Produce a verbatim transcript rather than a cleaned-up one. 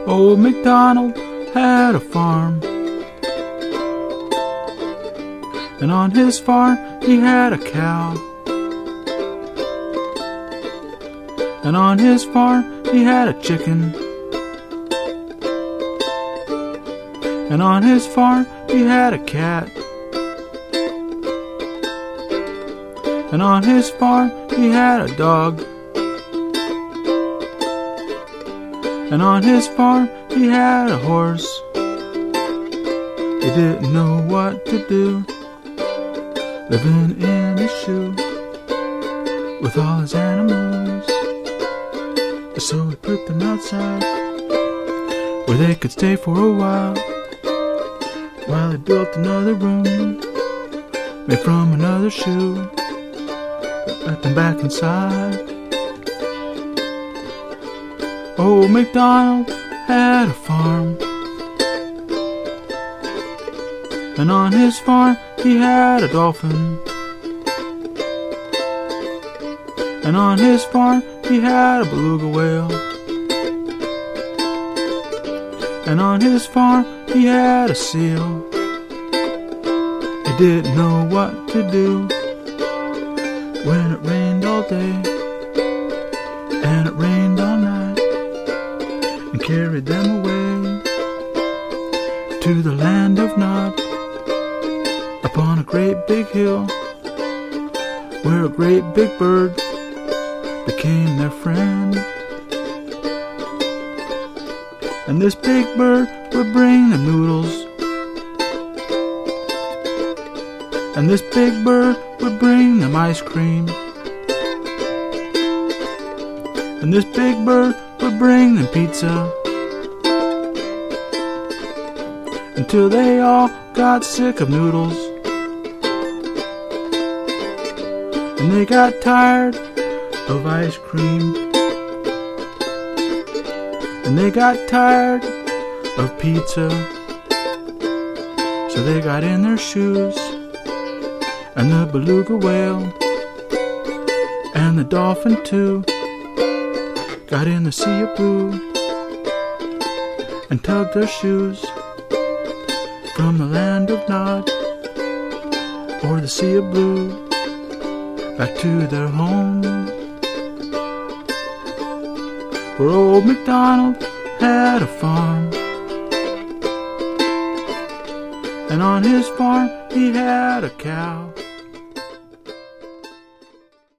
Old MacDonald had a farm, and on his farm he had a cow, and on his farm he had a chicken, and on his farm he had a cat, and on his farm he had a dog, and on his farm he had a horse. He didn't know what to do, living in a shoe with all his animals. So he put them outside where they could stay for a while, while he built another room made from another shoe, let them back inside. Old MacDonald had a farm, and on his farm he had a dolphin, and on his farm he had a beluga whale, and on his farm he had a seal. He didn't know what to do when it rained all day and it rained all night, and carried them away to the land of Nod, upon a great big hill where a great big bird became their friend. And this big bird would bring them noodles, and this big bird would bring them ice cream, and this big bird would bring them pizza, until they all got sick of noodles, and they got tired of ice cream, and they got tired of pizza. So they got in their shoes, and the beluga whale and the dolphin too got in the sea of blue and tugged their shoes from the land of Nod or the sea of blue back to their home, where old MacDonald had a farm, and on his farm he had a cow,